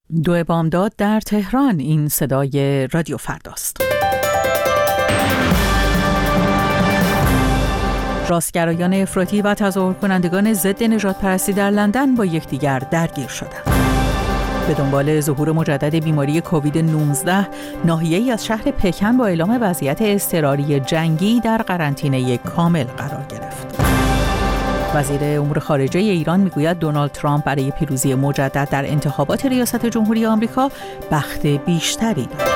دو بامداد در تهران. این صدای رادیو فرداست. راستگرایان افراطی و تظاهر کنندگان ضد نژادپرستی در لندن با یکدیگر درگیر شدند. به دنبال ظهور مجدد بیماری کووید 19 ناحیه‌ای از شهر پکن با اعلام وضعیت اضطراری جنگی در قرنطینه کامل قرار گرفت. وزیر امور خارجه ایران میگوید دونالد ترامپ برای پیروزی مجدد در انتخابات ریاست جمهوری آمریکا بخت بیشتری دارد.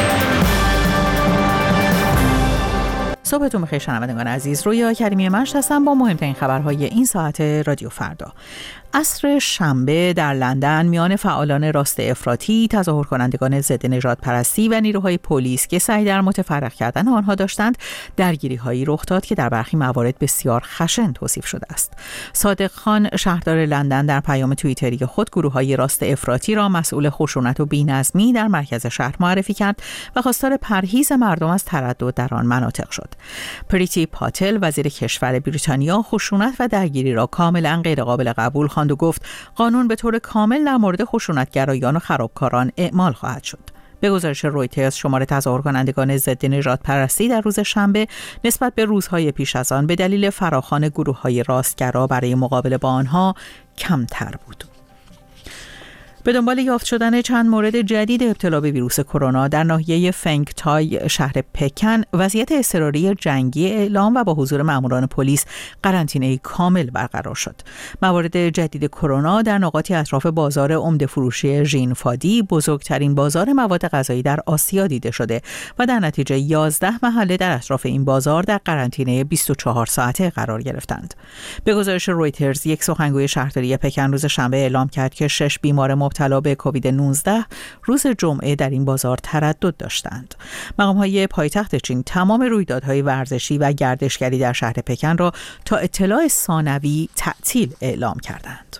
صبحتون بخیر شنوندگان عزیز، رویا کریمی مشت هستم با مهمترین خبرهای این ساعت رادیو فردا. عصر شنبه در لندن میان فعالان راست افراطی، تظاهر کنندگان ضد نژادپرستی و نیروهای پلیس که سعی در متفرق کردن آنها داشتند، درگیری‌هایی رخ داد که در برخی موارد بسیار خشن توصیف شده است. صادق خان، شهردار لندن، در پیام توییتری خود گروه‌های راست افراطی را مسئول خشونت و بی‌نظمی در مرکز شهر معرفی کرد و خواستار پرهیز مردم از تردد در آن مناطق شد. پریتی پاتل، وزیر کشور بریتانیا، خشونت و درگیری را کاملا غیرقابل قبول خواند و گفت قانون به طور کامل در مورد خشونتگرایان و خرابکاران اعمال خواهد شد. به گزارش رویترز، شمار تظاهر کنندگان ضد نژادپرستی در روز شنبه نسبت به روزهای پیش از آن به دلیل فراخوان گروه‌های راستگرا برای مقابله با آنها کمتر بود. به دنبال یافت شدن چند مورد جدید ابتلا به ویروس کرونا در ناحیه فنگ تای شهر پکن، وضعیت اضطراری جنگی اعلام و با حضور ماموران پلیس قرنطینه کامل برقرار شد. موارد جدید کرونا در نقاطی اطراف بازار عمده فروشی ژینفادی، بزرگترین بازار مواد غذایی در آسیا دیده شده و در نتیجه 11 محله در اطراف این بازار در قرنطینه 24 ساعته قرار گرفتند. به گزارش رویترز، یک سخنگوی شهرداری پکن روز شنبه اعلام کرد که 6 بیمار مبتلا به کووید 19 روز جمعه در این بازار تردد داشتند. مقام‌های پایتخت چین تمام رویدادهای ورزشی و گردشگری در شهر پکن را تا اطلاع ثانوی تعطیل اعلام کردند.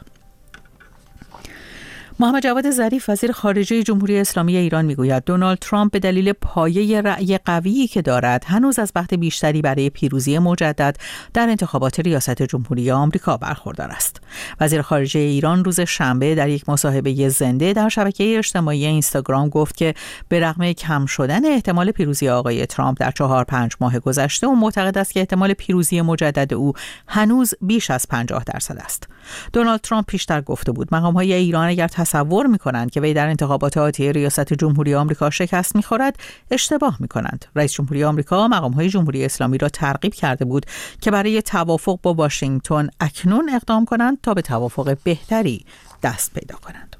محمد جواد ظریف، وزیر خارجه جمهوری اسلامی ایران، میگوید دونالد ترامپ به دلیل پایه رأی قویی که دارد هنوز از بخت بیشتری برای پیروزی مجدد در انتخابات ریاست جمهوری آمریکا برخوردار است. وزیر خارجه ایران روز شنبه در یک مصاحبه زنده در شبکه اجتماعی اینستاگرام گفت که به رغم کم شدن احتمال پیروزی آقای ترامپ در 4-5 ماه گذشته، او معتقد است که احتمال پیروزی مجدد او هنوز بیش از 50% است. دونالد ترامپ پیشتر گفته بود مقام‌های ایران اگر تصور می‌کنند که وی در انتخابات آتی ریاست جمهوری آمریکا شکست می‌خورد، اشتباه می‌کنند. رئیس جمهوری آمریکا مقام‌های جمهوری اسلامی را ترغیب کرده بود که برای توافق با واشنگتن اکنون اقدام کنند تا به توافق بهتری دست پیدا کنند.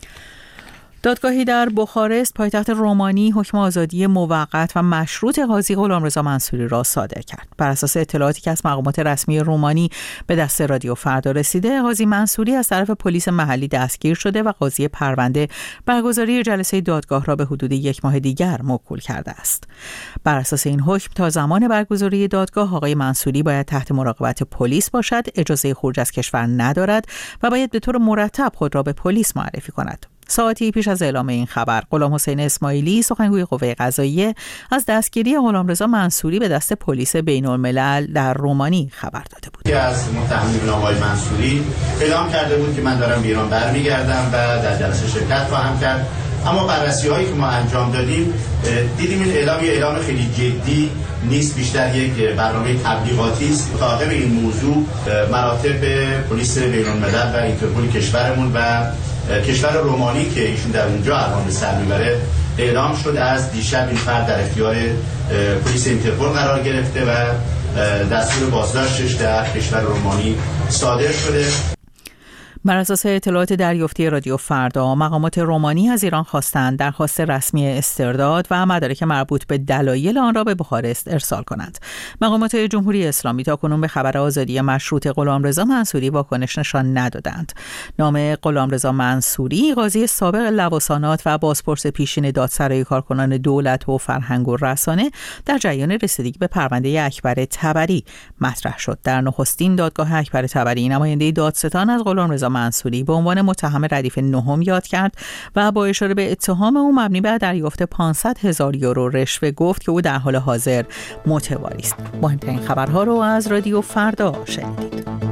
دادگاهی در بخارست، پایتخت رومانی، حکم آزادی موقت و مشروط قاضی غلامرضا منصوری را صادر کرد. بر اساس اطلاعاتی که از مقامات رسمی رومانی به دست رادیو فردا رسیده، قاضی منصوری از طرف پلیس محلی دستگیر شده و قاضی پرونده برگزاری جلسه دادگاه را به حدود 1 ماه دیگر موکول کرده است. بر اساس این حکم تا زمان برگزاری دادگاه آقای منصوری باید تحت مراقبت پلیس باشد، اجازه خروج از کشور ندارد و باید به طور مرتب خود را به پلیس معرفی کند. ساعتی پیش از اعلام این خبر، غلام حسین اسماعیلی، سخنگوی قوه قضاییه، از دستگیری غلامرضا منصوری به دست پلیس بین‌الملل در رومانی خبر داده بود. از متهمین آقای منصوری اعلام کرده بود که من دارم به ایران برمیگردم و در جلسه شرکت خواهم کرد، اما بررسی‌هایی که ما انجام دادیم دیدیم این اعلام خیلی جدی نیست، بیشتر یک برنامه تبلیغاتی است. مطابق این موضوع مراتب پلیس بین‌الملل و اینترپل کشورمون و کشور رومانی که ایشون در اونجا الان به سر میبره اعلام شد. از دیشب این فرد در اختیار پلیس اینترپل قرار گرفته و دستور بازداشتش در کشور رومانی صادر شده. بر اساس اطلاعات دریافتی رادیو فردا، مقامات رومانی از ایران خواستند درخواست رسمی استرداد و مدارک مربوط به دلایل آن را به بخارست ارسال کنند. مقامات جمهوری اسلامی تاکنون به خبر آزادی مشروط غلامرضا منصوری واکنش نشان ندادند. نام غلامرضا منصوری، قاضی سابق لواسانات و بازپرس پیشین دادسرای کارکنان دولت و فرهنگ و رسانه، در جریان رسیدگی به پرونده اکبر طبری مطرح شد. در نخستین دادگاه اکبر طبری، نماینده دادستان از غلامرضا منصوری به عنوان متهم ردیف نهم یاد کرد و با اشاره به اتهام او مبنی بر دریافت 500,000 یورو رشوه گفت که او در حال حاضر متواری است. مهمترین خبرها رو از رادیو فردا شنیدید.